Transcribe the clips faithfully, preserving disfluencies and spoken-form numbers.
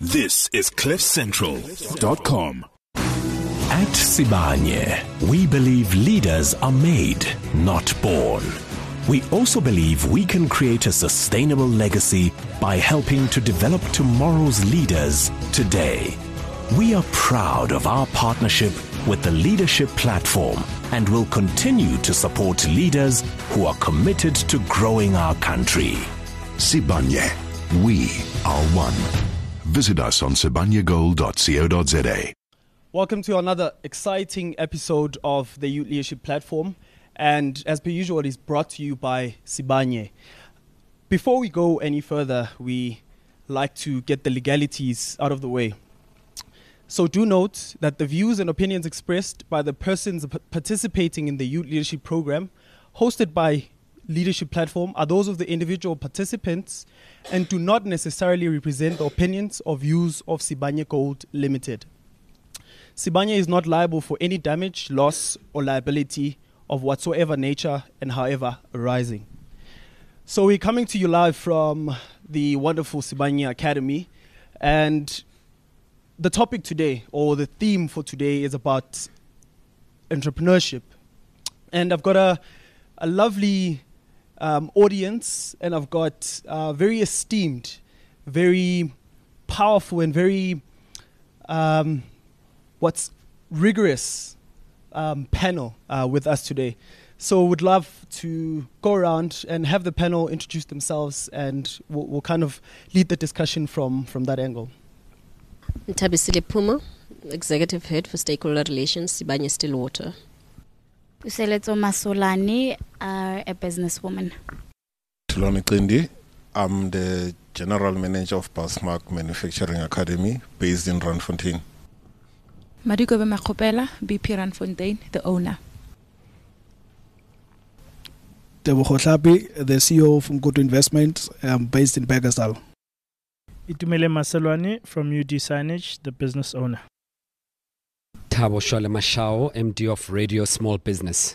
This is cliff central dot com. At Sibanye, we believe leaders are made, not born. We also believe we can create a sustainable legacy by helping to develop tomorrow's leaders today. We are proud of our partnership with the Leadership Platform and will continue to support leaders who are committed to growing our country. Sibanye, we are one. Visit us on sibanye gold dot co dot za. Welcome to another exciting episode of the Youth Leadership Platform. And as per usual, it is brought to you by Sibanye. Before we go any further, we like to get the legalities out of the way. So do note that the views and opinions expressed by the persons p- participating in the Youth Leadership Program hosted by Leadership Platform are those of the individual participants and do not necessarily represent the opinions or views of Sibanye Gold Limited. Sibanye is not liable for any damage, loss, or liability of whatsoever nature and however arising. So we're coming to you live from the wonderful Sibanye Academy, and the topic today, or the theme for today, is about entrepreneurship. And I've got a, a lovely um, audience, and I've got a very esteemed, very powerful, and very um, what's rigorous um, panel uh, with us today. So would love to go around and have the panel introduce themselves, and we'll, we'll kind of lead the discussion from, from that angle. Ntabisile Puma, Executive Head for Stakeholder Relations, Sibanye Stillwater. Useleto Masolani, uh, a businesswoman. Tulani Klindi, I'm the General Manager of Passmark Manufacturing Academy based in Randfontein. Madikobe Makopela, B P Randfontein, the owner. Tebogo Hlapi, the C E O from Good Investment, um, based in Bakersdal. Itumele Maselwani from U D Signage, the business owner. Thabo Shole Mashao, M D of Radio Small Business.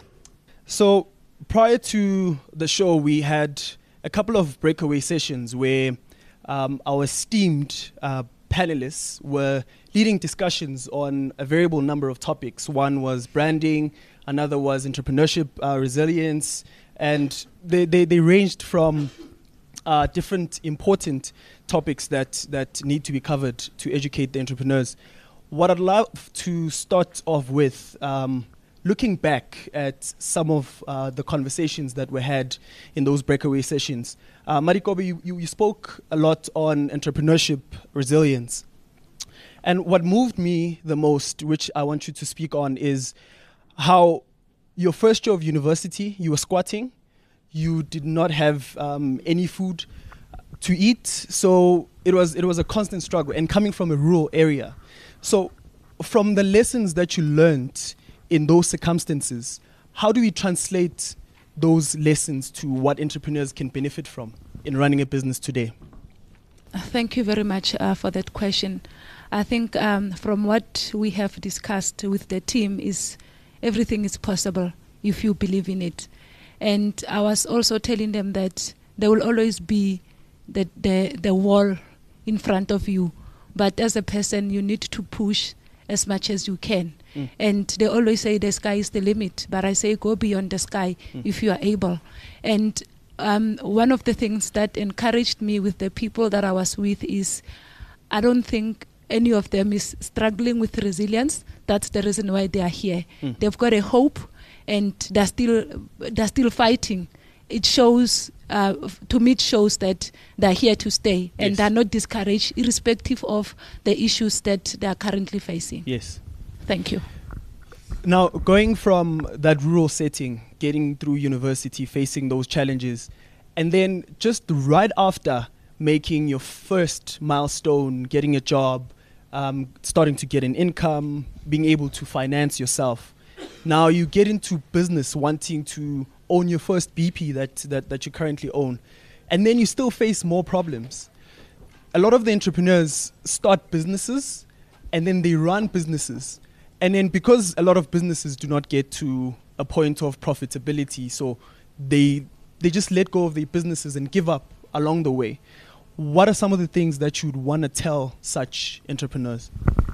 So prior to the show, we had a couple of breakaway sessions where um, our esteemed uh, panelists were leading discussions on a variable number of topics. One was branding, another was entrepreneurship, uh, resilience, and they, they, they ranged from uh, different important topics that, that need to be covered to educate the entrepreneurs. What I'd love to start off with, um, looking back at some of uh, the conversations that were had in those breakaway sessions. Uh, Marikobe, you, you, you spoke a lot on entrepreneurship resilience. And what moved me the most, which I want you to speak on, is how your first year of university, you were squatting, you did not have um, any food to eat, so it was it was a constant struggle, and coming from a rural area. So from the lessons that you learned in those circumstances, how do we translate those lessons to what entrepreneurs can benefit from in running a business today? Thank you very much uh, for that question. I think um, from what we have discussed with the team is everything is possible if you believe in it. And I was also telling them that there will always be the, the, the wall in front of you. But as a person, you need to push as much as you can. Mm. And they always say the sky is the limit. But I say go beyond the sky mm. if you are able. And um, one of the things that encouraged me with the people that I was with is I don't think any of them is struggling with resilience. That's the reason why they are here. Mm. They've got a hope, and they're still they're still fighting. It shows, uh, to me, it shows that they're here to stay, and yes. they're not discouraged, irrespective of the issues that they are currently facing. Yes. Thank you. Now, going from that rural setting, getting through university, facing those challenges, and then just right after making your first milestone, getting a job, um, starting to get an income, being able to finance yourself. Now you get into business, wanting to own your first B P that, that, that you currently own. And then you still face more problems. A lot of the entrepreneurs start businesses and then they run businesses. And then because a lot of businesses do not get to a point of profitability, so they they just let go of their businesses and give up along the way. what are some of the things that you'd want to tell such entrepreneurs?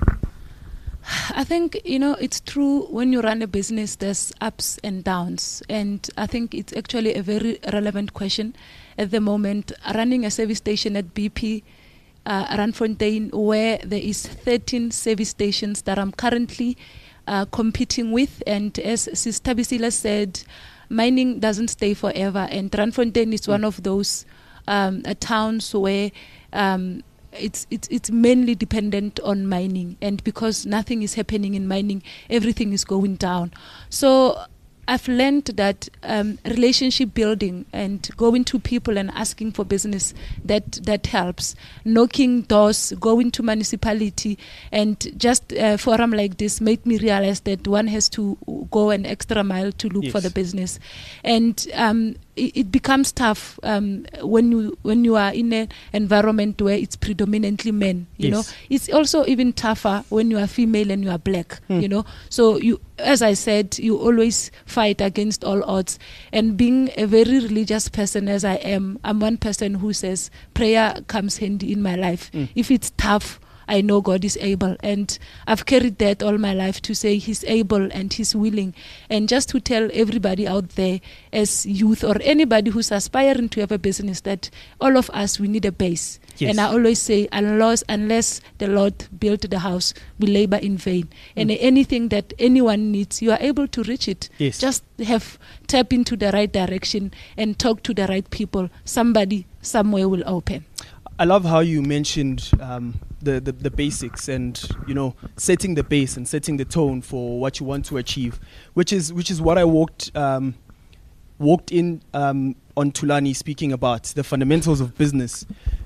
I think, you know, it's true when you run a business, there's ups and downs. And I think it's actually a very relevant question at the moment. Running a service station at B P, uh, Randfontein, where there is thirteen service stations that I'm currently uh, competing with. And as Sis Thabisile said, mining doesn't stay forever. And Randfontein is mm. one of those um, uh, towns where um, It's it's it's mainly dependent on mining, and because nothing is happening in mining, everything is going down. So I've learned that um, relationship building and going to people and asking for business, that that helps. Knocking doors, going to municipality, and just a forum like this made me realize that one has to go an extra mile to look Yes. for the business, and um, it, it becomes tough um, when you when you are in an environment where it's predominantly men. You Yes. know, it's also even tougher when you are female and you are black. Hmm. You know, so you, as I said, you always fight against all odds. And being a very religious person as I am, I'm one person who says prayer comes handy in my life. Mm. If it's tough, I know God is able, and I've carried that all my life to say He's able and He's willing. And just to tell everybody out there, as youth or anybody who's aspiring to have a business, that all of us, we need a base. Yes. And I always say, unless, unless the Lord built the house, we labor in vain. And Mm. anything that anyone needs, you are able to reach it. Yes. Just have tap into the right direction and talk to the right people. Somebody somewhere will open. I love how you mentioned um, the, the the basics, and you know, setting the base and setting the tone for what you want to achieve, which is which is what I walked um, walked in um, on Tulani speaking about the fundamentals of business.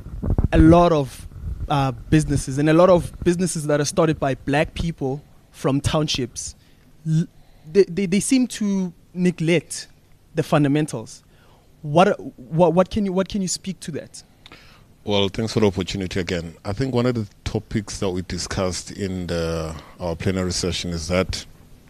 A lot of uh, businesses and a lot of businesses that are started by black people from townships, l- they, they they seem to neglect the fundamentals. What what what can you what can you speak to that? Well, thanks for the opportunity again. I think one of the topics that we discussed in the, our plenary session is that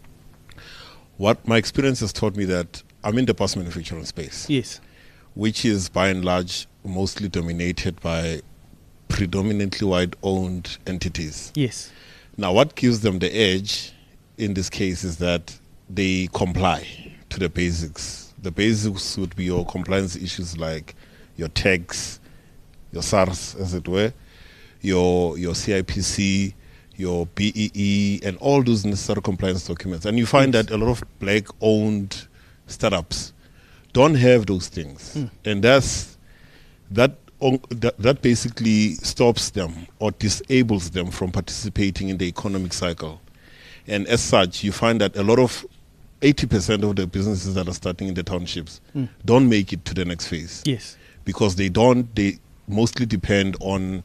what my experience has taught me that I'm in the bus manufacturing space. Yes. Which is by and large mostly dominated by predominantly white-owned entities. Yes. Now, what gives them the edge in this case is that they comply to the basics. The basics would be your compliance issues like your tax, your SARS, as it were, your your C I P C, your B E E, and all those necessary compliance documents. And you find Yes. that a lot of black-owned startups don't have those things, Mm. and that's that, on, that that basically stops them or disables them from participating in the economic cycle. And as such, you find that a lot of eighty percent of the businesses that are starting in the townships Mm. don't make it to the next phase. Yes. Because they don't, they mostly depend on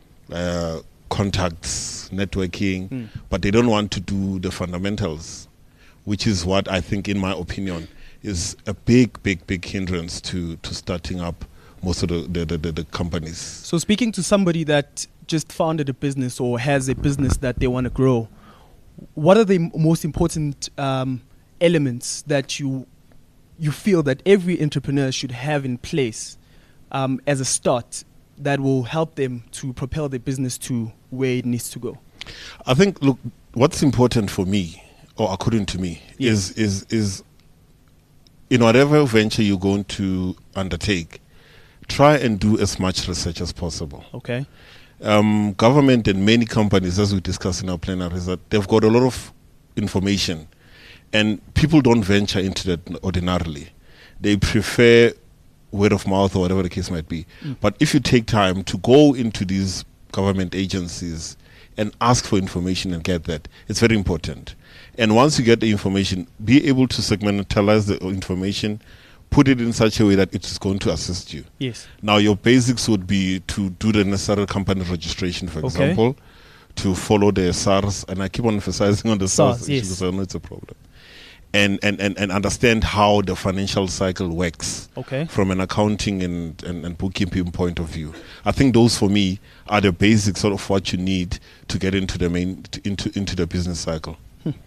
uh, contacts, networking, Mm. but they don't want to do the fundamentals, which is what I think, in my opinion, is a big, big, big hindrance to, to starting up most of the, the, the, the, the companies. So speaking to somebody that just founded a business or has a business that they want to grow, what are the m- most important um, elements that you you feel that every entrepreneur should have in place um, as a start that will help them to propel their business to where it needs to go? I think, look, what's important for me, or according to me, Yes. is is is in whatever venture you're going to undertake, try and do as much research as possible. Okay. Um, government and many companies, as we discussed in our plenary, is that they've got a lot of information, and people don't venture into that ordinarily. They prefer word of mouth or whatever the case might be. Mm. But if you take time to go into these government agencies and ask for information and get that, it's very important. And once you get the information, be able to segmentalize the information, put it in such a way that it is going to assist you. Yes. Now, your basics would be to do the necessary company registration, for Okay. example, to follow the SARS, and I keep on emphasizing on the SARS, SARS, issue yes. because I know it's a problem. And, and, and, and understand how the financial cycle works Okay. from an accounting and, and, and bookkeeping point of view. I think those, for me, are the basics sort of what you need to get into the main to, into into the business cycle.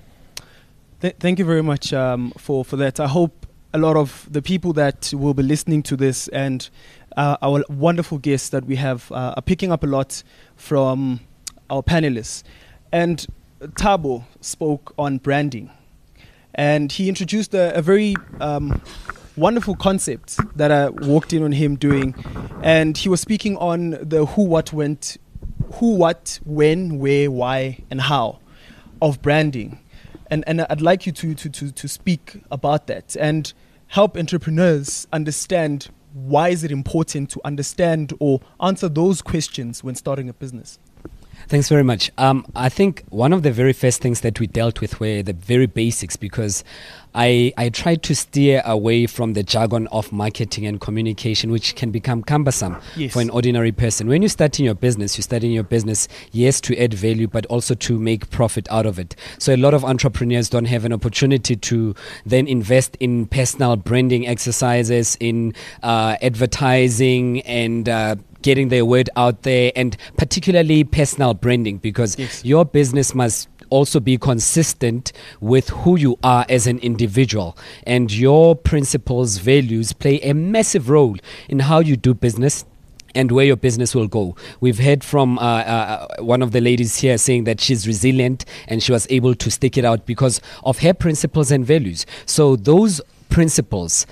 Th- thank you very much um, for, for that. I hope a lot of the people that will be listening to this and uh, our wonderful guests that we have uh, are picking up a lot from our panelists. And Thabo spoke on branding. And he introduced a, a very um, wonderful concept that I walked in on him doing. And he was speaking on the who, what, went, who, what, when, where, why, and how of branding. And and I'd like you to, to, to, to speak about that and help entrepreneurs understand why is it important to understand or answer those questions when starting a business. Thanks very much. Um, I think one of the very first things that we dealt with were the very basics, because I, I tried to steer away from the jargon of marketing and communication, which can become cumbersome yes. for an ordinary person. When you start in your business, you start in your business, yes, to add value, but also to make profit out of it. So a lot of entrepreneurs don't have an opportunity to then invest in personal branding exercises, in uh, advertising and uh, getting their word out there, and particularly personal branding, because yes. your business must also be consistent with who you are as an individual, and your principles, values play a massive role in how you do business and where your business will go. We've heard from uh, uh, one of the ladies here saying that she's resilient and she was able to stick it out because of her principles and values. So those principles,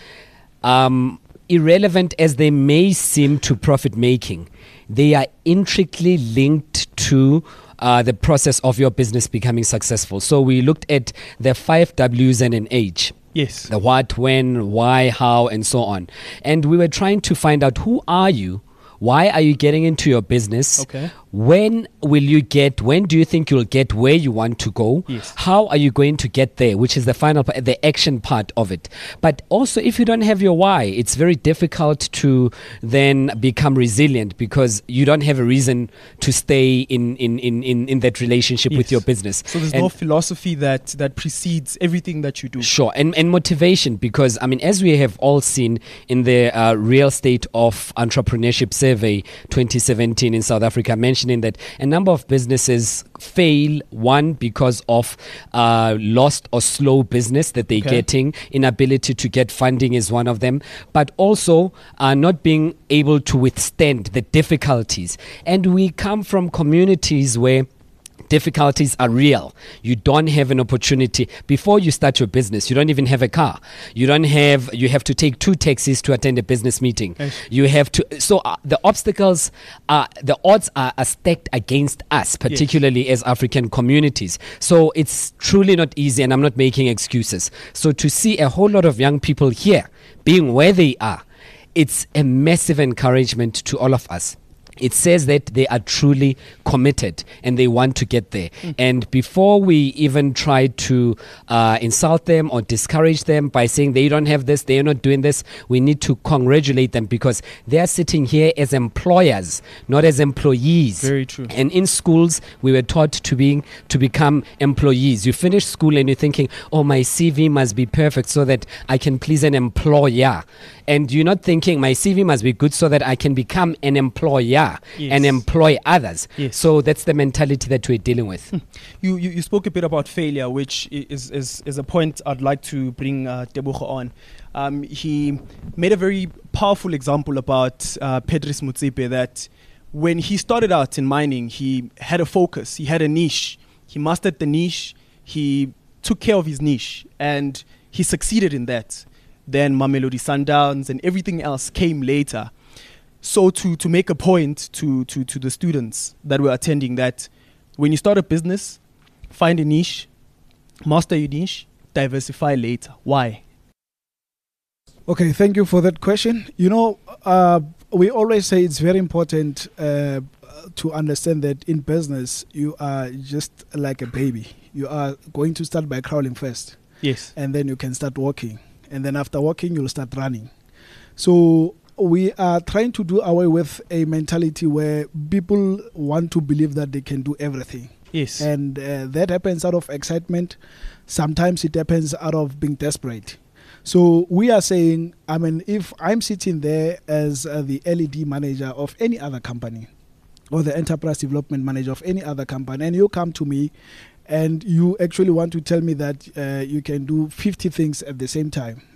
um, irrelevant as they may seem to profit making, they are intricately linked to uh, the process of your business becoming successful. So we looked at the five W's and an H. Yes. The what, when, why, how, and so on. And we were trying to find out, who are you? Why are you getting into your business? Okay. When will you get, when do you think you'll get where you want to go? Yes. How are you going to get there, which is the final part, the action part of it. But also, if you don't have your why, it's very difficult to then become resilient, because you don't have a reason to stay in, in, in, in, in that relationship yes. with your business. So there's and no philosophy that, that precedes everything that you do. Sure. And, and motivation, because, I mean, as we have all seen in the uh, Real State of Entrepreneurship Survey twenty seventeen in South Africa, mentioning that a number of businesses fail, one, because of uh, lost or slow business that they're Okay. getting, inability to get funding is one of them, but also uh, not being able to withstand the difficulties. And we come from communities where difficulties are real. You don't have an opportunity. Before you start your business, you don't even have a car. You don't have, you have to take two taxis to attend a business meeting. Yes. You have to, so uh, the obstacles are, the odds are, are stacked against us, particularly yes. as African communities. So it's truly not easy, and I'm not making excuses. So to see a whole lot of young people here being where they are, it's a massive encouragement to all of us. It says that they are truly committed and they want to get there. Mm. And before we even try to uh, insult them or discourage them by saying they don't have this, they are not doing this, we need to congratulate them, because they are sitting here as employers, not as employees. Very true. And in schools, we were taught to being to become employees. You finish school and you're thinking, oh, my C V must be perfect so that I can please an employer. And you're not thinking my C V must be good so that I can become an employer. Yes. And employ others. Yes. So that's the mentality that we're dealing with. You, you you spoke a bit about failure, which is is, is a point I'd like to bring uh, Tebogo on. Um, he made a very powerful example about uh, Patrice Motsepe, that when he started out in mining, he had a focus, he had a niche, he mastered the niche, he took care of his niche, and he succeeded in that. Then Mamelodi Sundowns and everything else came later. So to, to make a point to, to, to the students that were attending, that when you start a business, find a niche, master your niche, diversify later. Why? Okay, thank you for that question. You know, uh, we always say it's very important uh, to understand that in business, you are just like a baby. You are going to start by crawling first. Yes. And then you can start walking. And then after walking, you'll start running. So we are trying to do away with a mentality where people want to believe that they can do everything. Yes. And uh, that happens out of excitement. Sometimes it happens out of being desperate. So we are saying, I mean, if I'm sitting there as uh, the L E D manager of any other company, or the enterprise development manager of any other company, and you come to me and you actually want to tell me that uh, you can do fifty things at the same time,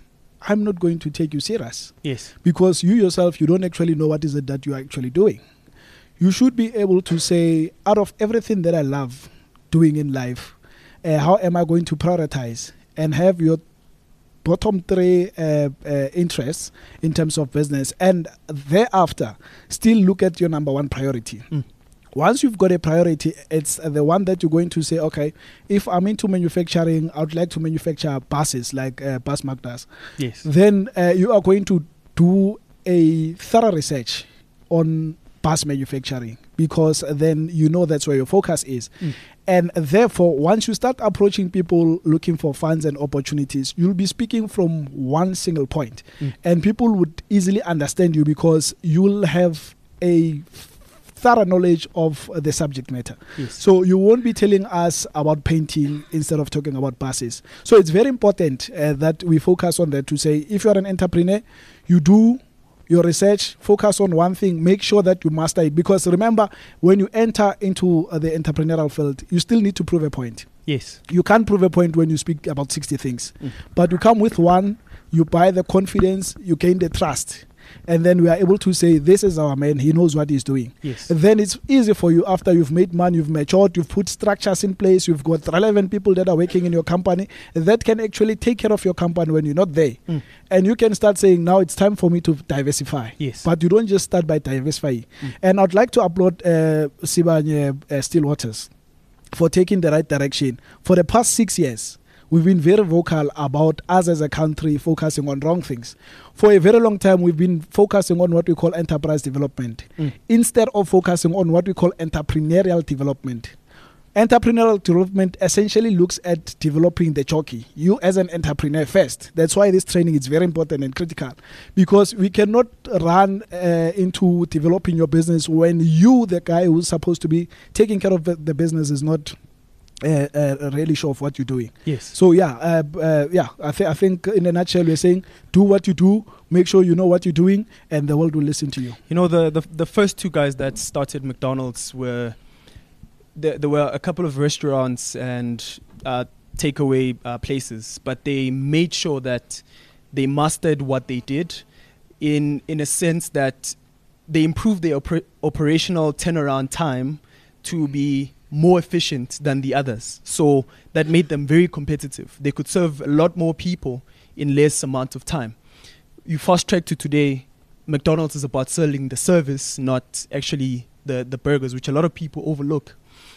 I'm not going to take you serious. Yes. Because you yourself, you don't actually know what is it that you are actually doing. You should be able to say, out of everything that I love doing in life, uh, how am I going to prioritize and have your bottom three uh, uh, interests in terms of business, and thereafter still look at your number one priority. Mm. Once you've got a priority, it's uh, the one that you're going to say, okay, if I'm into manufacturing, I would like to manufacture buses like uh, Bus Magdas. Yes. Then uh, you are going to do a thorough research on bus manufacturing, because then you know that's where your focus is. Mm. And therefore, once you start approaching people looking for funds and opportunities, you'll be speaking from one single point. Mm. And people would easily understand you because you'll have a thorough knowledge of uh, the subject matter. Yes. So you won't be telling us about painting instead of talking about buses. So it's very important uh, that we focus on that, to say, if you're an entrepreneur, you do your research, focus on one thing, make sure that you master it. Because remember, when you enter into uh, the entrepreneurial field, you still need to prove a point. Yes. You can't prove a point when you speak about sixty things. Mm. But you come with one, you buy the confidence, you gain the trust. And then we are able to say, this is our man, he knows what he's doing. Yes. And then it's easy for you after you've made money, you've matured, you've put structures in place, you've got relevant people that are working in your company that can actually take care of your company when you're not there. Mm. And you can start saying, now it's time for me to diversify. Yes. But you don't just start by diversifying. Mm. And I'd like to applaud uh, Sibanye uh, Stillwaters for taking the right direction. For the past six years, we've been very vocal about us as a country focusing on wrong things. For a very long time, we've been focusing on what we call enterprise development, Mm. instead of focusing on what we call entrepreneurial development. Entrepreneurial development essentially looks at developing the jockey, you as an entrepreneur first. That's why this training is very important and critical, because we cannot run uh, into developing your business when you, the guy who's supposed to be taking care of the, the business, is not Uh, uh, really sure of what you're doing. Yes. So yeah, uh, uh, yeah. I, th- I think in a nutshell, we're saying do what you do, make sure you know what you're doing, and the world will listen to you. You know, the the, the first two guys that started McDonald's were there, there were a couple of restaurants and uh, takeaway uh, places, but they made sure that they mastered what they did, in in a sense that they improved their oper- operational turnaround time to be more efficient than the others. So that made them very competitive. They could serve a lot more people in less amount of time. You fast track to today, McDonald's is about selling the service, not actually the, the burgers, which a lot of people overlook.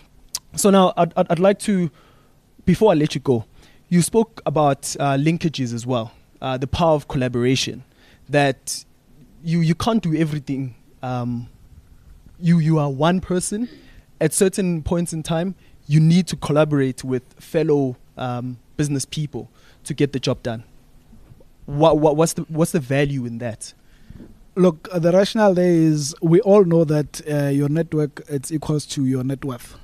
So now I'd, I'd, I'd like to, before I let you go, you spoke about uh, linkages as well, uh, the power of collaboration, that you, you can't do everything. Um, you, you are one person. At certain points in time, you need to collaborate with fellow um, business people to get the job done. What, what, what's the what's the value in that? Look, uh, the rationale there is we all know that uh, your network, it's equals to your net worth.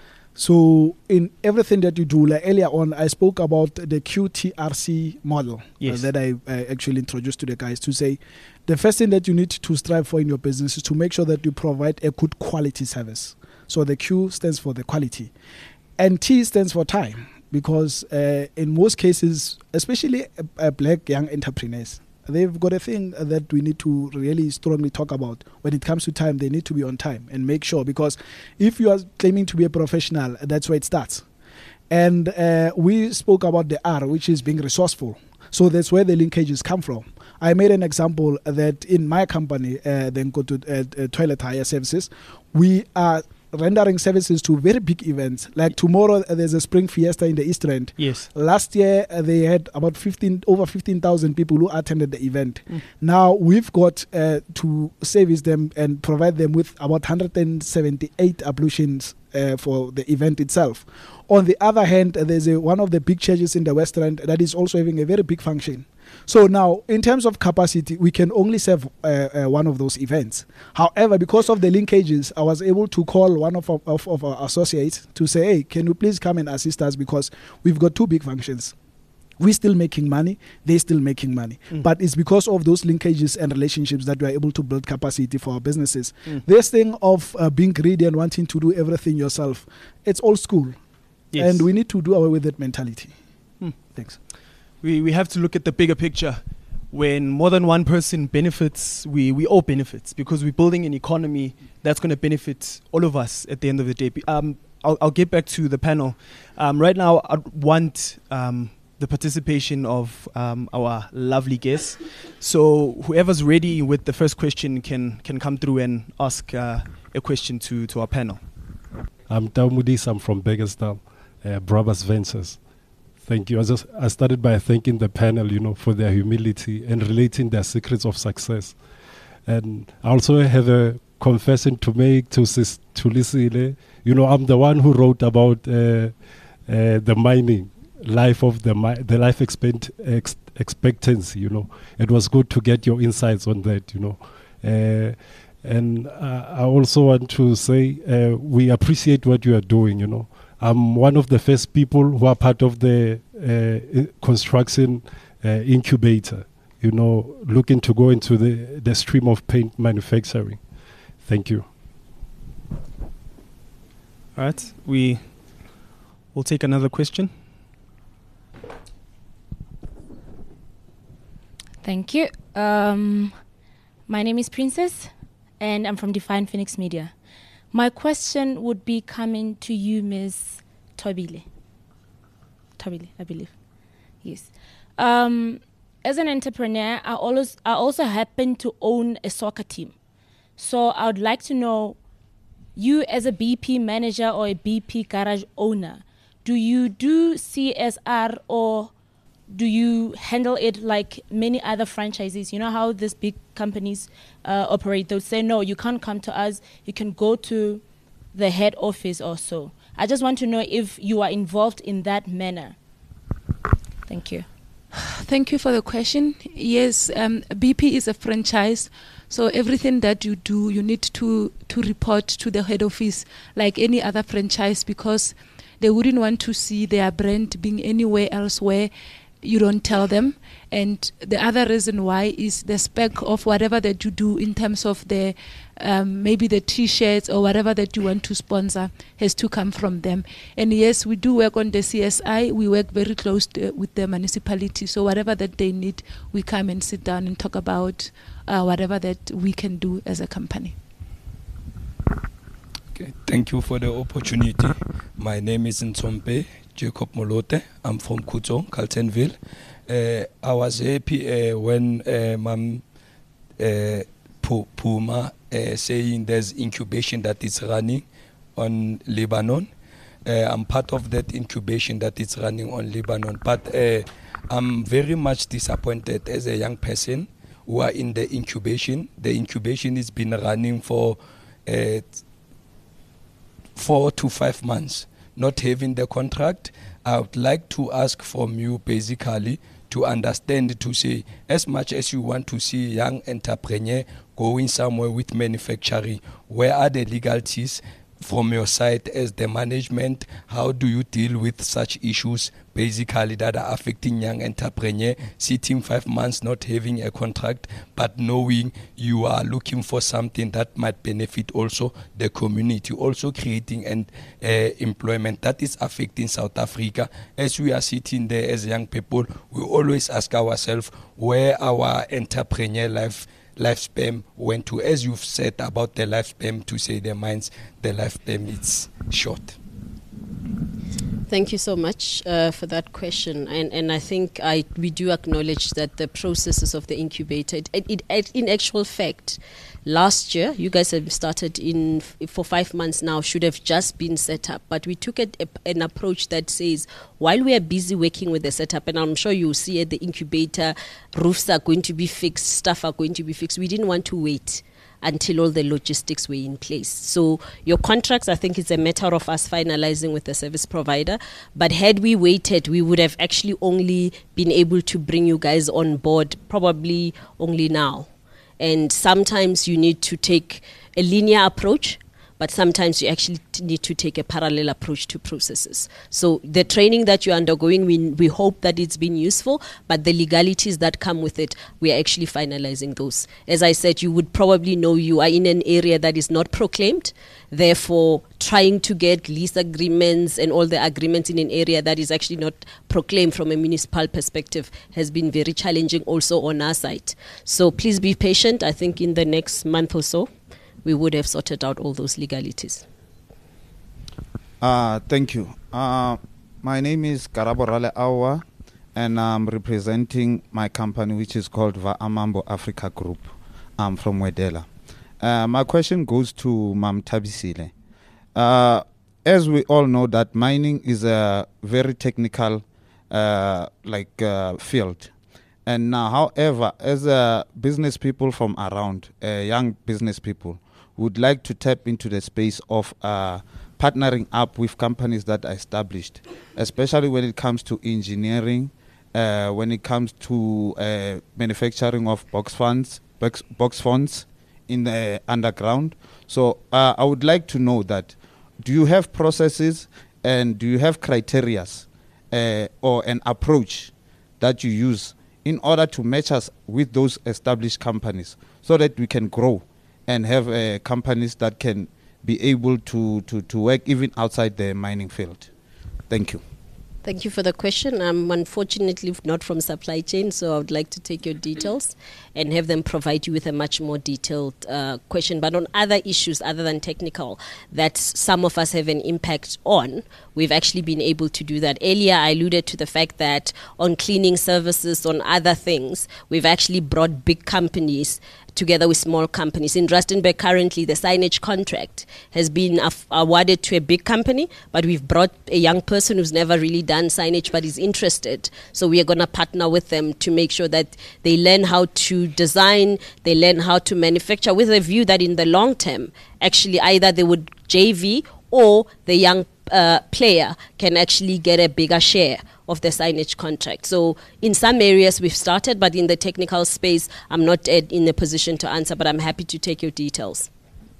So in everything that you do, like earlier on, I spoke about the Q T R C model Yes. uh, that I uh, actually introduced to the guys, to say the first thing that you need to strive for in your business is to make sure that you provide a good quality service. So the Q stands for the quality, and T stands for time, because uh, in most cases, especially uh, uh, black young entrepreneurs, they've got a thing uh, that we need to really strongly talk about. When it comes to time, they need to be on time and make sure, because if you are claiming to be a professional, that's where it starts. And uh, we spoke about the R, which is being resourceful. So that's where the linkages come from. I made an example that in my company, uh, then go to uh, uh, Toilet Hire Services, we are rendering services to very big events. Like tomorrow, uh, there's a spring fiesta in the East End. Yes. Last year, uh, they had about fifteen over fifteen thousand people who attended the event. Mm. Now we've got uh, to service them and provide them with about one hundred seventy-eight ablutions uh, for the event itself. On the other hand, uh, there's a, one of the big churches in the West End that is also having a very big function. So now, in terms of capacity, we can only serve uh, uh, one of those events. However, because of the linkages, I was able to call one of our, of, of our associates to say, hey, can you please come and assist us, because we've got two big functions. We're still making money, they're still making money. Mm. But it's because of those linkages and relationships that we're able to build capacity for our businesses. Mm. This thing of uh, being greedy and wanting to do everything yourself, it's old school. Yes. And we need to do away with that mentality. Hmm. Thanks. We we have to look at the bigger picture. when more than one person benefits, we, we all benefits because we're building an economy that's going to benefit all of us at the end of the day. Um, I'll, I'll get back to the panel. Um, right now, I want um, the participation of um, our lovely guests. So whoever's ready with the first question can can come through and ask uh, a question to, to our panel. I'm Taumudis, I'm from Beggersdal, uh, Brabus Ventures. Thank you. I just I started by thanking the panel, you know, for their humility and relating their secrets of success. And I also have a confession to make to sis, to Lisile. You know, I'm the one who wrote about uh, uh, the mining life of the mi- the life expect- ex- expectancy. You know, it was good to get your insights on that. You know, uh, and uh, I also want to say uh, we appreciate what you are doing. You know. I'm one of the first people who are part of the uh, construction uh, incubator, you know, looking to go into the, the stream of paint manufacturing. Thank you. All right, we will take another question. Thank you. Um, my name is Princess, and I'm from Define Phoenix Media. My question would be coming to you, Miz Tobile. Tobile, I believe. Yes. Um, as an entrepreneur, I always, I also happen to own a soccer team. So I would like to know, you as a B P manager or a B P garage owner, do you do C S R or do you handle it like many other franchises? You know how these big companies uh, operate? They'll say, no, you can't come to us. You can go to the head office or so. I just want to know if you are involved in that manner. Thank you. Thank you for the question. Yes, um, B P is a franchise, so everything that you do, you need to, to report to the head office like any other franchise, because they wouldn't want to see their brand being anywhere else where you don't tell them. And the other reason why is the spec of whatever that you do in terms of the um, maybe the T-shirts or whatever that you want to sponsor has to come from them. And yes, we do work on the C S I. We work very close to, with the municipality. So whatever that they need, we come and sit down and talk about uh, whatever that we can do as a company. Okay, thank you for the opportunity. My name is Ntsompe Jacob Molote. I'm from Kuto, Carltonville. Uh, I was happy uh, when uh, Mam uh, Puma uh, saying there's incubation that is running on Lebanon. Uh, I'm part of that incubation that is running on Lebanon. But uh, I'm very much disappointed as a young person who are in the incubation. The incubation has been running for uh, four to five months, not having the contract. I would like to ask from you basically to understand, to say, as much as you want to see young entrepreneur going somewhere with manufacturing, where are the legalities from your side as the management? How do you deal with such issues basically that are affecting young entrepreneur, sitting five months not having a contract, but knowing you are looking for something that might benefit also the community, also creating an uh, employment that is affecting South Africa. As we are sitting there as young people, we always ask ourselves where our entrepreneur life lifespan went to. As you've said about the lifespan, to say the mines, the lifespan is short. Thank you so much uh, for that question, and and I think I we do acknowledge that the processes of the incubator, it, it, it, in actual fact, last year you guys have started in for five months now, should have just been set up, but we took a, a, an approach that says while we are busy working with the setup, and I'm sure you'll see at the incubator, roofs are going to be fixed, stuff are going to be fixed. We didn't want to wait until all the logistics were in place. So your contracts, I think it's a matter of us finalizing with the service provider. But had we waited, we would have actually only been able to bring you guys on board probably only now. And sometimes you need to take a linear approach, but sometimes you actually t- need to take a parallel approach to processes. So the training that you're undergoing, we, we hope that it's been useful, but the legalities that come with it, we are actually finalizing those. As I said, you would probably know you are in an area that is not proclaimed, therefore trying to get lease agreements and all the agreements in an area that is actually not proclaimed from a municipal perspective has been very challenging also on our side. So please be patient. I think in the next month or so, we would have sorted out all those legalities. Uh, thank you. Uh, my name is Karaborale Awa, and I'm representing my company, which is called Vaamambo Africa Group. I'm from Wedela. Uh, my question goes to Mam Thabisile. Uh, as we all know that mining is a very technical uh, like uh, field. And now, however, as uh, business people from around, uh, young business people, would like to tap into the space of uh, partnering up with companies that are established, especially when it comes to engineering, uh, when it comes to uh, manufacturing of box funds, box, box funds in the underground. So uh, I would like to know that, do you have processes and do you have criteria uh, or an approach that you use in order to match us with those established companies so that we can grow and have uh, companies that can be able to, to, to work even outside the mining field? Thank you. Thank you for the question. I'm unfortunately not from supply chain, so I would like to take your details and have them provide you with a much more detailed uh, question. But on other issues other than technical that some of us have an impact on, we've actually been able to do that. Earlier, I alluded to the fact that on cleaning services, on other things, we've actually brought big companies together with small companies. In Rustenburg, currently, the signage contract has been af- awarded to a big company, but we've brought a young person who's never really done signage but is interested. So we are going to partner with them to make sure that they learn how to design, they learn how to manufacture, with a view that in the long term, actually either they would J V or the young uh, player can actually get a bigger share of the signage contract. So in some areas we've started, but in the technical space, I'm not in a position to answer, but I'm happy to take your details.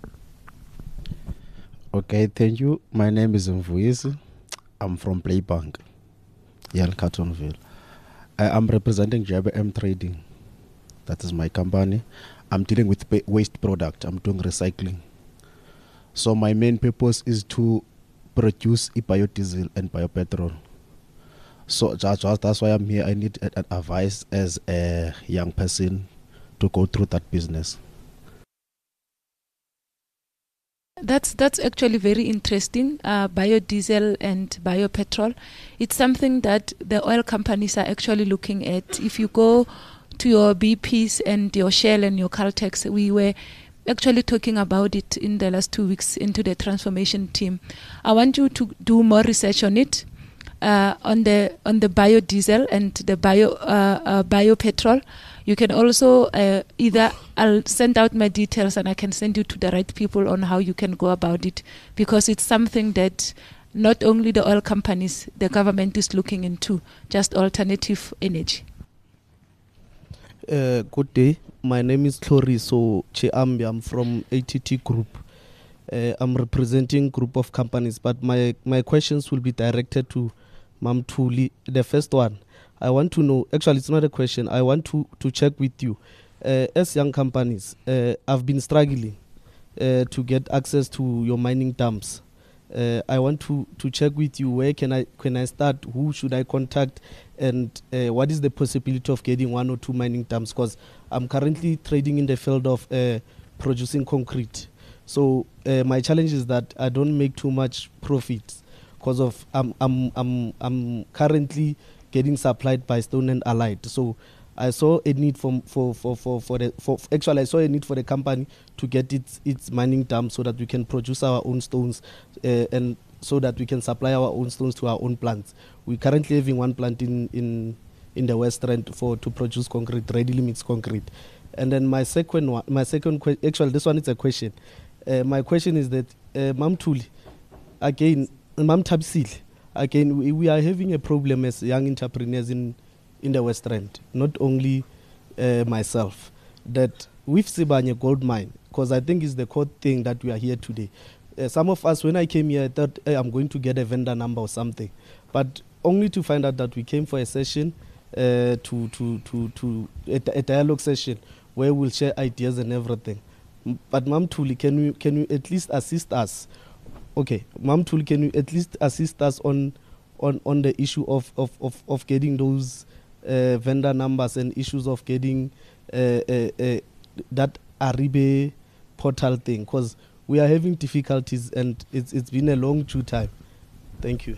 Okay, thank you. My name is Mvuisi. I'm from Playbank, here in Cartonville. I am representing J B M Trading. That is my company. I'm dealing with waste product. I'm doing recycling. So my main purpose is to produce e biodiesel and biopetrol. So just, just that's why I'm here. I need an advice as a young person to go through that business. That's that's actually very interesting. Uh, biodiesel and biopetrol. It's something that the oil companies are actually looking at. If you go to your B Ps and your Shell and your Caltex, we were actually talking about it in the last two weeks into the transformation team. I want you to do more research on it. Uh, on the on the biodiesel and the bio uh, uh, biopetrol. You can also uh, either I'll send out my details and I can send you to the right people on how you can go about it, because it's something that not only the oil companies, the government is looking into, just alternative energy. Uh, good day. My name is Tlhoriso Cheambi. I'm from A T T Group. Uh, I'm representing group of companies, but my, my questions will be directed to Mam Thuli. The first one, I want to know, actually it's not a question, I want to, to check with you. Uh, as young companies, uh, I've been struggling uh, to get access to your mining dumps. Uh, I want to, to check with you, where can I can I start, who should I contact, and uh, what is the possibility of getting one or two mining dumps, because I'm currently trading in the field of uh, producing concrete. So uh, my challenge is that I don't make too much profit because of I'm I'm I'm I'm currently getting supplied by Stone and Allied. So I saw a need for for for for, for the for actually I saw a need for the company to get its its mining dump so that we can produce our own stones uh, and so that we can supply our own stones to our own plants. We currently having one plant in in in the West Rand for to produce concrete, readily mixed concrete. And then my second one, my second question, actually this one is a question. Uh, my question is that, uh, Mam Thuli, again, Mam Thabisile, again, we, we are having a problem as young entrepreneurs in, in the West Rand, not only uh, myself, that with Sibanye Gold Mine, because I think it's the core thing that we are here today, Uh, some of us, when I came here, I thought hey, I'm going to get a vendor number or something, but only to find out that we came for a session, uh, to to to to a, a dialogue session where we'll share ideas and everything. M- But Mam Thuli, can you can you at least assist us? Okay, Mam Thuli, can you at least assist us on on on the issue of of of, of getting those uh, vendor numbers and issues of getting uh, uh, uh, that Aribe portal thing, because we are having difficulties and it's it's been a long due time. Thank you.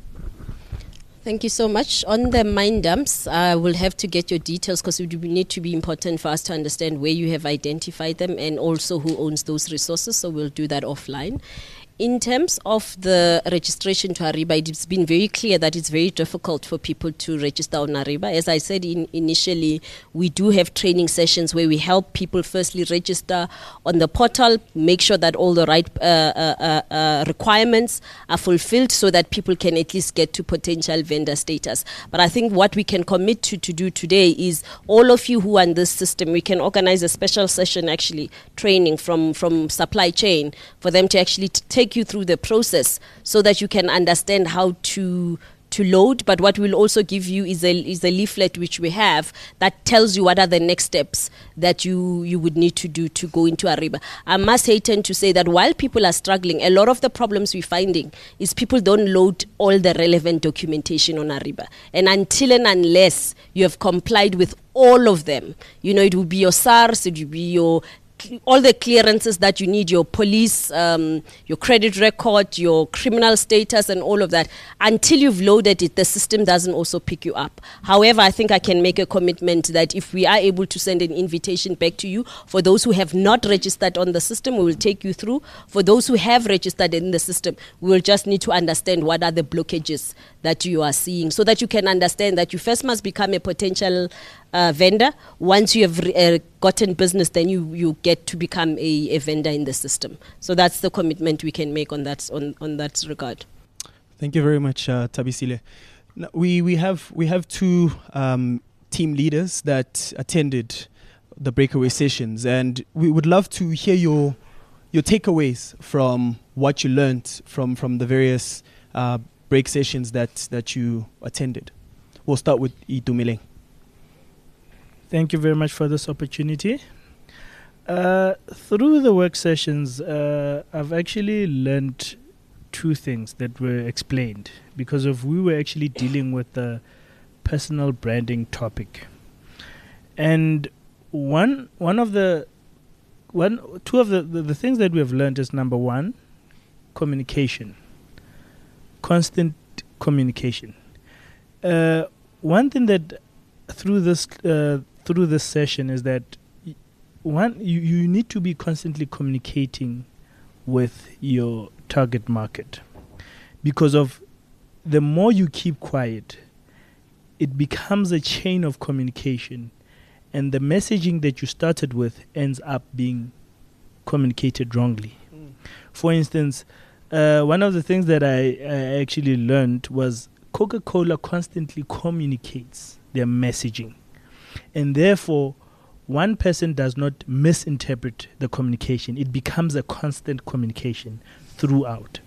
Thank you so much. On the mine dumps, I will have to get your details because it will need to be important for us to understand where you have identified them and also who owns those resources. So we'll do that offline. In terms of the registration to Ariba, it's been very clear that it's very difficult for people to register on Ariba. As I said in, initially, we do have training sessions where we help people firstly register on the portal, make sure that all the right uh, uh, uh, requirements are fulfilled so that people can at least get to potential vendor status. But I think what we can commit to to do today is all of you who are in this system, we can organize a special session, actually, training from, from supply chain for them to actually t- take you through the process so that you can understand how to to load. But what we'll also give you is a is a leaflet which we have that tells you what are the next steps that you you would need to do to go into Ariba. I must hasten to say that while people are struggling, a lot of the problems we're finding is people don't load all the relevant documentation on Ariba. And until and unless you have complied with all of them, you know, it will be your SARS, it will be your all the clearances that you need, your police, um, your credit record, your criminal status and all of that. Until you've loaded it, the system doesn't also pick you up. However, I think I can make a commitment that if we are able to send an invitation back to you, for those who have not registered on the system, we will take you through. For those who have registered in the system, we will just need to understand what are the blockages that you are seeing so that you can understand that you first must become a potential uh, vendor. Once you have re- uh, gotten business, then you, you get to become a, a vendor in the system. So that's the commitment we can make on that on, on that regard. Thank you very much, uh, Thabisile. Now, we we have we have two um, team leaders that attended the breakaway sessions, and we would love to hear your your takeaways from what you learned from from the various uh, break sessions that that you attended. We'll start with Itumeleng. Thank you very much for this opportunity. Uh, through the work sessions, uh, I've actually learned two things that were explained because of we were actually dealing with the personal branding topic, and one one of the one two of the, the, the things that we have learned is number one, communication, constant communication. Uh, one thing that through this uh, through this session is that one you, you need to be constantly communicating with your target market, because of the more you keep quiet, it becomes a chain of communication, and the messaging that you started with ends up being communicated wrongly. Mm. For instance, uh, one of the things that I, I actually learned was Coca-Cola constantly communicates their messaging, and therefore one person does not misinterpret the communication. It becomes a constant communication throughout.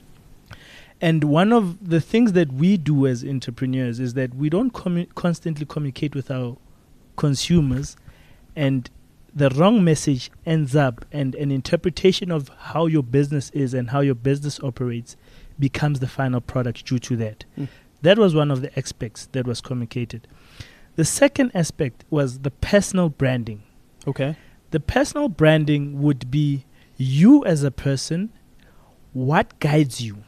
And one of the things that we do as entrepreneurs is that we don't commu- constantly communicate with our consumers, and the wrong message ends up, and an interpretation of how your business is and how your business operates becomes the final product due to that. Mm. That was one of the aspects that was communicated. The second aspect was the personal branding. Okay. The personal branding would be you as a person, what guides you,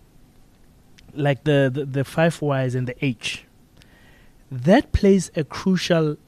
like the, the, the five Y's and the H. That plays a crucial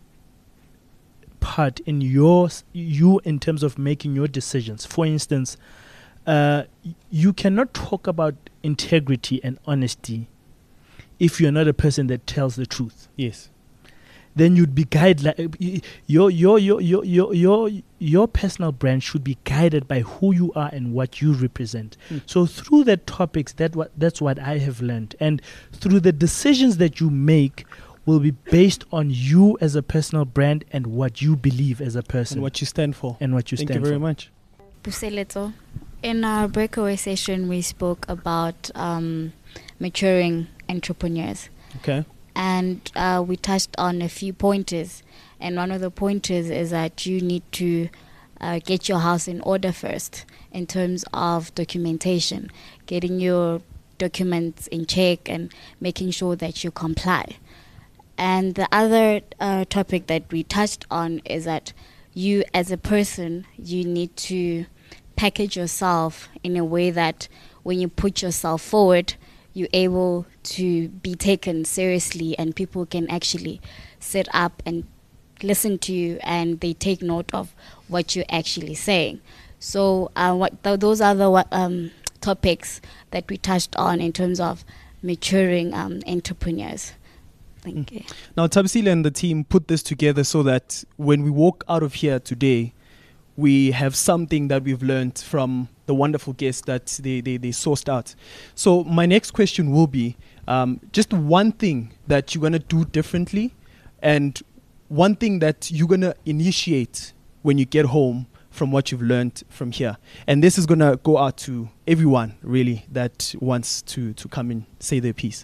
part in your you in terms of making your decisions. For instance, uh, you cannot talk about integrity and honesty if you're not a person that tells the truth. Yes. Then you'd be guided like your your your your your your your personal brand should be guided by who you are and what you represent. Mm. So through the topics, that what that's what I have learned, and through the decisions that you make will be based on you as a personal brand and what you believe as a person and what you stand for and what you Thank stand you very for. much. Puseletso In our breakaway session, we spoke about um, maturing entrepreneurs. Okay. And uh, we touched on a few pointers. And one of the pointers is that you need to uh, get your house in order first in terms of documentation, getting your documents in check and making sure that you comply. And the other uh, topic that we touched on is that you as a person, you need to package yourself in a way that when you put yourself forward, you're able to be taken seriously and people can actually sit up and listen to you and they take note of what you're actually saying. So uh, what th- those are the um, topics that we touched on in terms of maturing um, entrepreneurs. Thank you. Now, Thabisile and the team put this together so that when we walk out of here today, we have something that we've learned from the wonderful guests that they, they, they sourced out. So my next question will be um, just one thing that you're going to do differently and one thing that you're going to initiate when you get home from what you've learned from here. And this is going to go out to everyone, really, that wants to, to come and say their piece.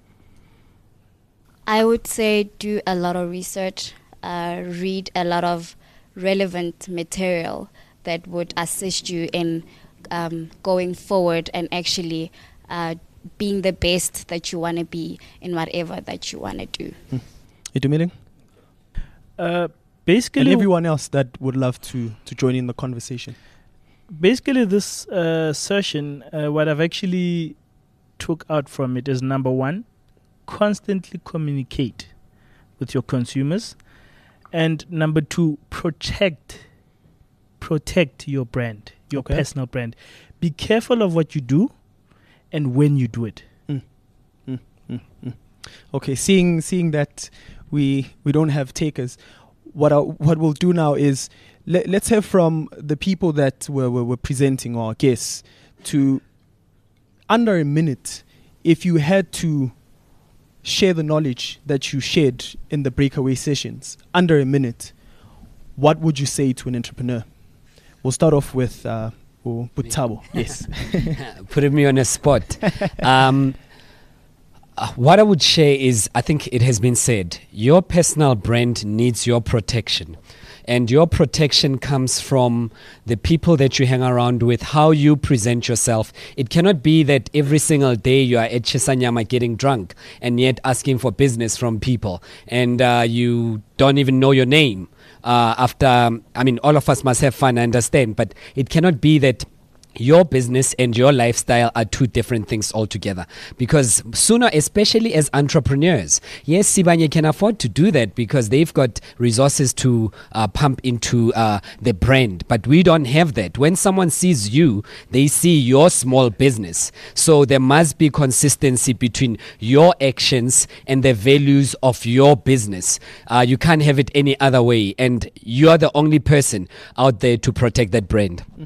I would say do a lot of research, uh, read a lot of relevant material that would assist you in um, going forward and actually uh, being the best that you want to be in whatever that you want to do. Hmm. Itumeleng? Uh, basically, and everyone else that would love to, to join in the conversation. Basically, this uh, session, uh, what I've actually took out from it is number one, constantly communicate with your consumers, and number two, protect protect your brand, your okay. personal brand. Be careful of what you do and when you do it. Mm. Mm. Mm. Mm. Okay, seeing seeing that we we don't have takers, what I, what we'll do now is let, let's have from the people that were, were, were presenting our guests to under a minute, if you had to share the knowledge that you shared in the breakaway sessions, under a minute, what would you say to an entrepreneur? We'll start off with uh, Butabo. Yes. Putting me on a spot. um, uh, what I would share is, I think it has been said, your personal brand needs your protection. And your protection comes from the people that you hang around with, how you present yourself. It cannot be that every single day you are at Chisanyama getting drunk and yet asking for business from people and uh, you don't even know your name. Uh, after, um, I mean, all of us must have fun, I understand, but it cannot be that your business and your lifestyle are two different things altogether. Because sooner, especially as entrepreneurs, yes, Sibanye can afford to do that because they've got resources to uh, pump into uh, the brand. But we don't have that. When someone sees you, they see your small business. So there must be consistency between your actions and the values of your business. Uh, you can't have it any other way. And you're the only person out there to protect that brand. Mm.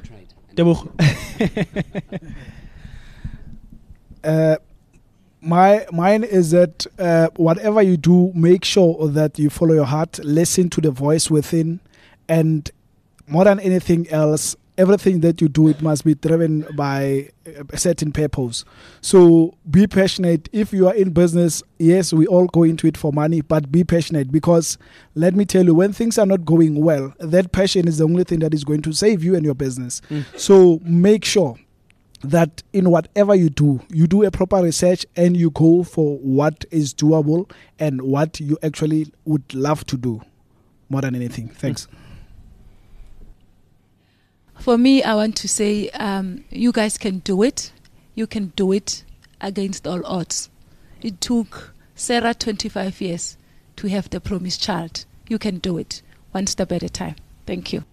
uh, my mine is that uh, whatever you do, make sure that you follow your heart, listen to the voice within, and more than anything else, everything that you do, it must be driven by a certain purpose. So be passionate. If you are in business, yes, we all go into it for money, but be passionate, because let me tell you, when things are not going well, that passion is the only thing that is going to save you and your business. Mm. So make sure that in whatever you do, you do a proper research and you go for what is doable and what you actually would love to do more than anything. Thanks. Mm. For me, I want to say um, you guys can do it. You can do it against all odds. It took Sarah twenty-five years to have the promised child. You can do it one step at a time. Thank you.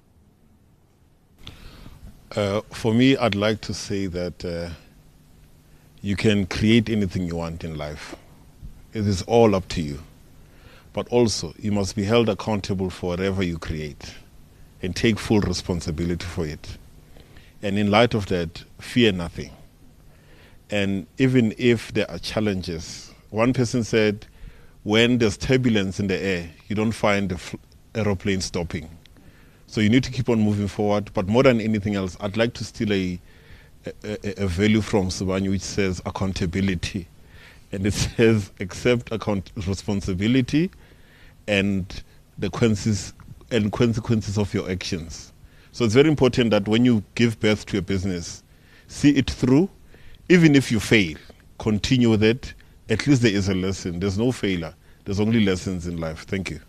Uh, for me, I'd like to say that uh, you can create anything you want in life. It is all up to you. But also, you must be held accountable for whatever you create and take full responsibility for it. And in light of that, fear nothing. And even if there are challenges, one person said, when there's turbulence in the air, you don't find the f- aeroplane stopping. So you need to keep on moving forward. But more than anything else, I'd like to steal a, a, a value from Sibanye which says accountability. And it says accept account responsibility and the consequences and consequences of your actions. So it's very important that when you give birth to a business, see it through. Even if you fail, continue with it. At least there is a lesson. There's no failure. There's only lessons in life. Thank you.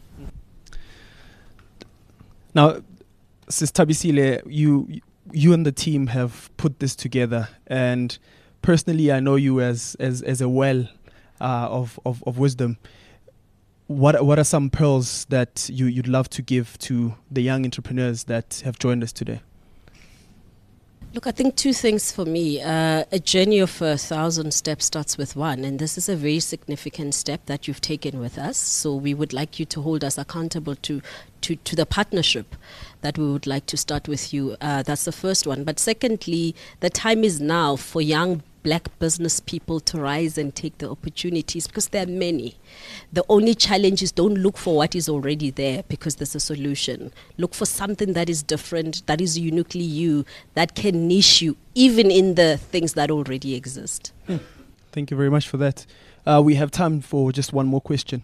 Now, Sis Thabisile, you you and the team have put this together, and personally, I know you as as as a well uh, of, of of wisdom. What what are some pearls that you you'd love to give to the young entrepreneurs that have joined us today? Look, I think two things for me. Uh, a journey of a thousand steps starts with one, and this is a very significant step that you've taken with us. So we would like you to hold us accountable to to, to the partnership that we would like to start with you. Uh, that's the first one. But secondly, the time is now for young black business people to rise and take the opportunities, because there are many. The only challenge is don't look for what is already there, because there's a solution. Look for something that is different, that is uniquely you, that can niche you, even in the things that already exist. Mm. Thank you very much for that. Uh, we have time for just one more question.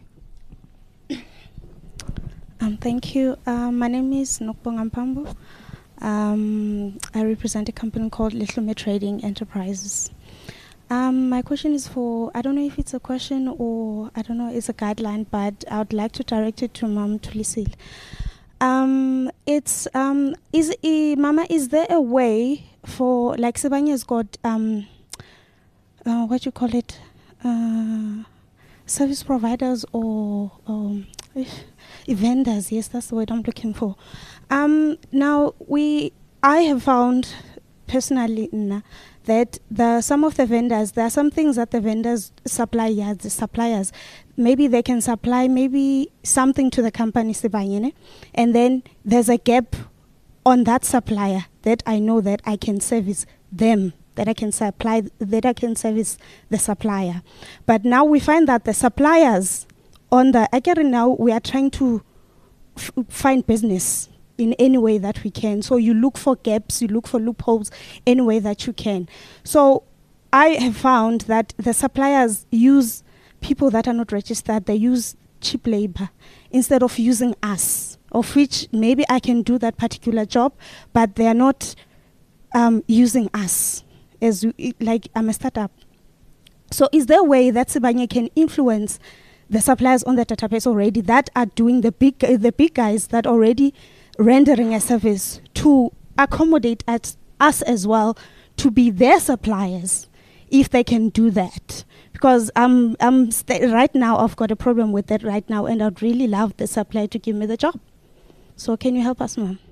Um, thank you. Um, my name is Nokbonga Mpambo. Um, I represent a company called Litlume Trading Enterprises. Um, my question is for, I don't know if it's a question or, I don't know, it's a guideline, but I would like to direct it to Mam Thulisile. Um, it's, um, is, uh, Mama, is there a way for, like Sibanye has got, um, uh, what you call it, uh, service providers or, um, vendors, yes, that's the word I'm looking for. Um, now, we, I have found personally nah, that the some of the vendors, there are some things that the vendors supply, yeah, the suppliers, maybe they can supply maybe something to the company Sibanye, and then there's a gap on that supplier that I know that I can service them, that I can supply, that I can service the supplier. But now we find that the suppliers on the, again now we are trying to f- find business in any way that we can. So you look for gaps, you look for loopholes any way that you can. So I have found that the suppliers use people that are not registered, they use cheap labor instead of using us, of which maybe I can do that particular job, but they are not um, using us as we, like I'm a startup. So is there a way that Sibanye can influence the suppliers on the database already that are doing the big uh, the big guys that already rendering a service to accommodate at us as well to be their suppliers, if they can do that? Because um, I'm st- right now I've got a problem with that right now, and I'd really love the supplier to give me the job. So can you help us, ma'am?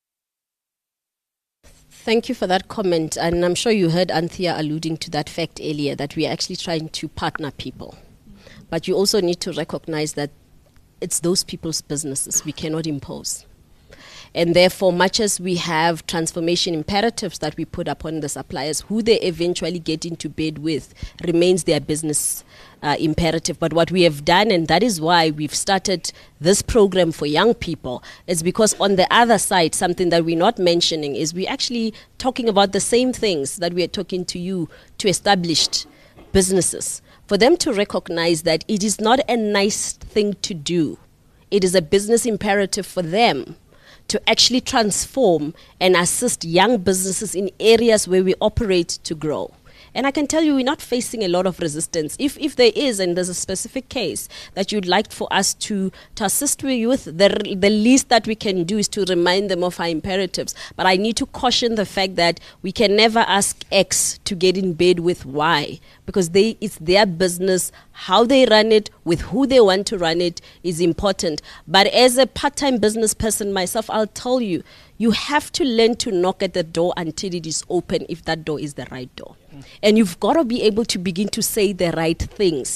Thank you for that comment, and I'm sure you heard Anthea alluding to that fact earlier, that we are actually trying to partner people. But you also need to recognize that it's those people's businesses we cannot impose. And therefore, much as we have transformation imperatives that we put upon the suppliers, who they eventually get into bed with remains their business uh, imperative. But what we have done, and that is why we've started this program for young people, is because on the other side, something that we're not mentioning is we're actually talking about the same things that we are talking to you, to established businesses, for them to recognize that it is not a nice thing to do. It is a business imperative for them to actually transform and assist young businesses in areas where we operate to grow. And I can tell you, we're not facing a lot of resistance. If if there is, and there's a specific case that you'd like for us to, to assist you with, the, the least that we can do is to remind them of our imperatives. But I need to caution the fact that we can never ask X to get in bed with Y, because they it's their business. How they run it, with who they want to run it, is important. But as a part-time business person myself, I'll tell you, you have to learn to knock at the door until it is open, if that door is the right door. Mm. And you've got to be able to begin to say the right things.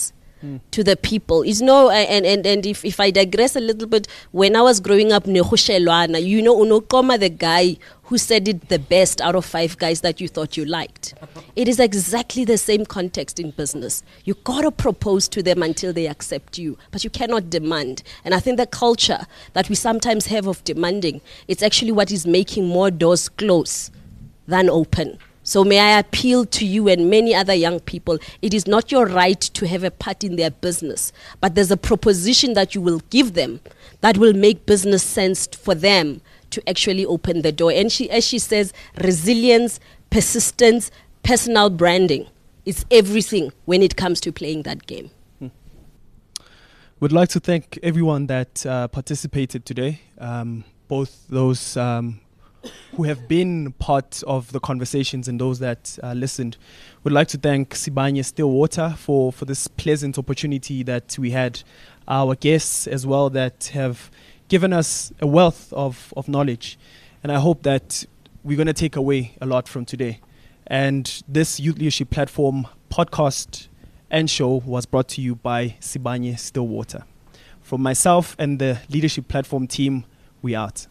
mm. to the people. Is no, and and and if, if I digress a little bit, when I was growing up, you know, Unokoma, the guy who said it the best out of five guys that you thought you liked. It is exactly the same context in business. You gotta propose to them until they accept you, but you cannot demand. And I think the culture that we sometimes have of demanding, it's actually what is making more doors close than open. So may I appeal to you and many other young people, it is not your right to have a part in their business, but there's a proposition that you will give them that will make business sense for them to actually open the door. And she, as she says, resilience, persistence, personal branding is everything when it comes to playing that game. Hmm. Would like to thank everyone that uh, participated today, um, both those um, who have been part of the conversations and those that uh, listened. Would like to thank Sibanye Stillwater for, for this pleasant opportunity that we had. Our guests as well that have given us a wealth of, of knowledge. And I hope that we're going to take away a lot from today. And this Youth Leadership Platform podcast and show was brought to you by Sibanye Stillwater. From myself and the Leadership Platform team, we out.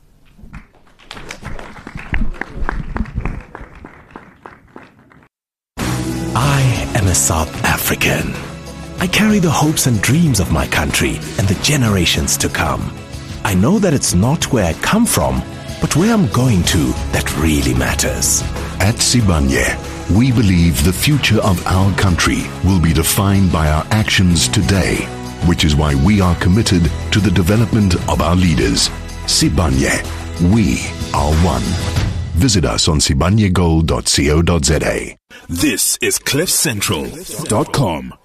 I am a South African. I carry the hopes and dreams of my country and the generations to come. I know that it's not where I come from, but where I'm going to that really matters. At Sibanye, we believe the future of our country will be defined by our actions today, which is why we are committed to the development of our leaders. Sibanye, we are one. Visit us on sibanye gold dot co dot za. This is cliff central dot com.